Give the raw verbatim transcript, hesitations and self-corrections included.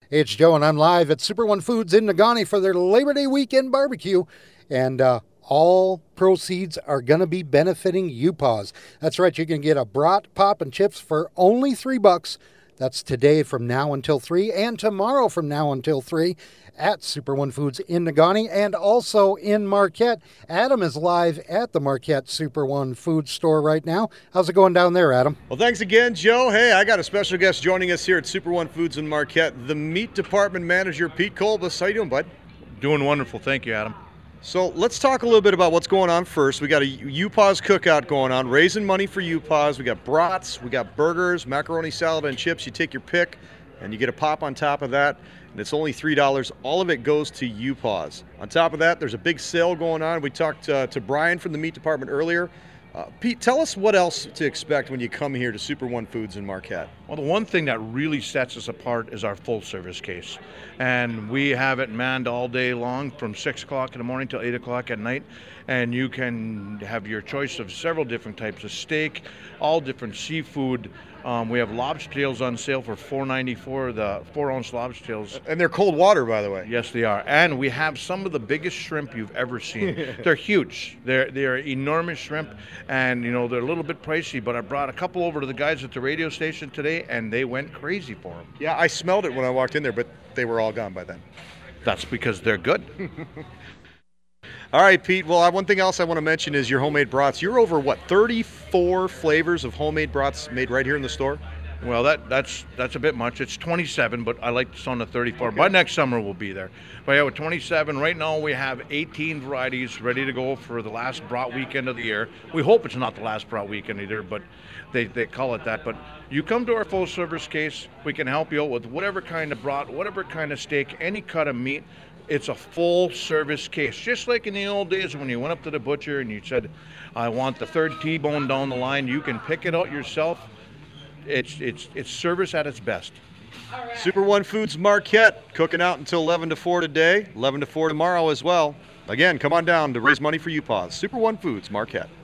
Hey, it's Joe, and I'm live at Super One Foods in Negaunee for their Labor Day weekend barbecue. And uh, all proceeds are going to be benefiting U Paws. That's right, you can get a brat, pop, and chips for only three bucks. That's today from now until three, and tomorrow from now until three at Super One Foods in Negaunee and also in Marquette. Adam is live at the Marquette Super One Foods store right now. How's it going down there, Adam? Well, thanks again, Joe. Hey, I got a special guest joining us here at Super One Foods in Marquette, the meat department manager, Pete Kolbus. How you doing, bud? Doing wonderful. Thank you, Adam. So let's talk a little bit about what's going on first. We got a U Paws cookout going on, raising money for U Paws. We got brats, we got burgers, macaroni salad, and chips. You take your pick, and you get a pop on top of that, and it's only three dollars. All of it goes to U Paws. On top of that, there's a big sale going on. We talked uh, to Brian from the meat department earlier. Uh, Pete, tell us what else to expect when you come here to Super One Foods in Marquette. Well, the one thing that really sets us apart is our full service case. And we have it manned all day long from six o'clock in the morning till eight o'clock at night. And you can have your choice of several different types of steak, all different seafood. Um, we have lobster tails on sale for four ninety-four, the four ounce lobster tails. And they're cold water, by the way. Yes, they are. And we have some of the biggest shrimp you've ever seen. They're huge. They're they're enormous shrimp, and you know they're a little bit pricey. But I brought a couple over to the guys at the radio station today, and they went crazy for them. Yeah, I smelled it when I walked in there, but they were all gone by then. That's because they're good. All right, Pete. Well, one thing else I want to mention is your homemade brats. You're over, what, thirty-four flavors of homemade brats made right here in the store? Well, that that's that's a bit much. It's twenty-seven, but I like this on the thirty-four. Okay. By next summer, we'll be there. But yeah, with twenty-seven, right now we have eighteen varieties ready to go for the last brat weekend of the year. We hope it's not the last brat weekend either, but they, they call it that. But you come to our full service case, we can help you out with whatever kind of brat, whatever kind of steak, any cut of meat. It's a full service case, just like in the old days when you went up to the butcher and you said, I want the third T-bone down the line. You can pick it out yourself. It's it's it's service at its best. Right. Super One Foods Marquette, cooking out until eleven to four today, eleven to four tomorrow as well. Again, come on down to raise money for U Paws. Super One Foods Marquette.